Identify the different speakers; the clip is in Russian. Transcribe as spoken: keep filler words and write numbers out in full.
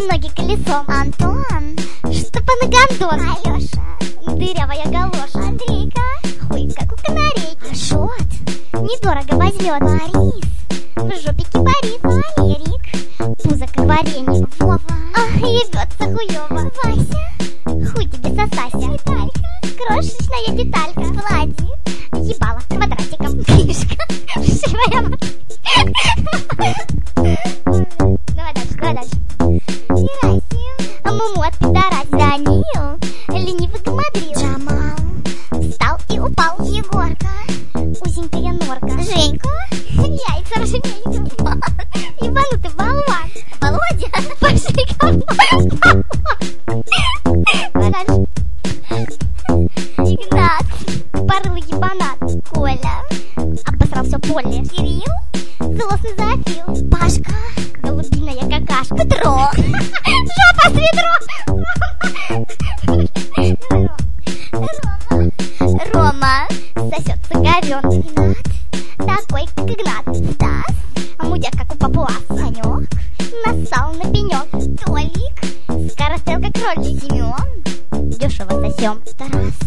Speaker 1: ноги колесом.
Speaker 2: Антон,
Speaker 1: Штопа на гондон.
Speaker 2: Алёша,
Speaker 1: Дырявая галоша.
Speaker 2: Андрейка,
Speaker 1: Хуй, как у канарейки.
Speaker 2: Ашот,
Speaker 1: Недорого возьмет.
Speaker 2: Борис,
Speaker 1: В жопе кипарис.
Speaker 2: Валерик,
Speaker 1: Пузо как варенье.
Speaker 2: Вова,
Speaker 1: Ах, ебется хуёво.
Speaker 2: Вася,
Speaker 1: Хуй тебе сосася.
Speaker 2: Виталька,
Speaker 1: Крошечная деталька.
Speaker 2: Владик,
Speaker 1: Ебало квадратиком. Кишка. Вшивая. Давай дальше, давай дальше.
Speaker 2: Герасим,
Speaker 1: А Муму от пидорась.
Speaker 2: Данил,
Speaker 1: Ленивый гамадрил.
Speaker 2: Джамал,
Speaker 1: Встал и упал.
Speaker 2: Егорка,
Speaker 1: Узенькая норка.
Speaker 2: Женька,
Speaker 1: Яйца ржавеют. Ебанутый болван.
Speaker 2: Володя,
Speaker 1: Пошли ко мне. Давай дальше.
Speaker 2: Игнат,
Speaker 1: Порыл ебанат.
Speaker 2: Коля,
Speaker 1: Обосрал все поле.
Speaker 2: Кирилл,
Speaker 1: Злостный зоофил.
Speaker 2: Пашка,
Speaker 1: Голубиная какашка.
Speaker 2: Петро,
Speaker 1: Жопа с ведро.
Speaker 2: Рома,
Speaker 1: Рома сосется говен.
Speaker 2: Игнат,
Speaker 1: Такой, как Игнат.
Speaker 2: Стас,
Speaker 1: А мудяк, как у папуаса.
Speaker 2: Санек,
Speaker 1: Нассал на пенек.
Speaker 2: Толик,
Speaker 1: Скорострел, как кролик.
Speaker 2: Семен,
Speaker 1: Дешево сосем.
Speaker 2: Тарас,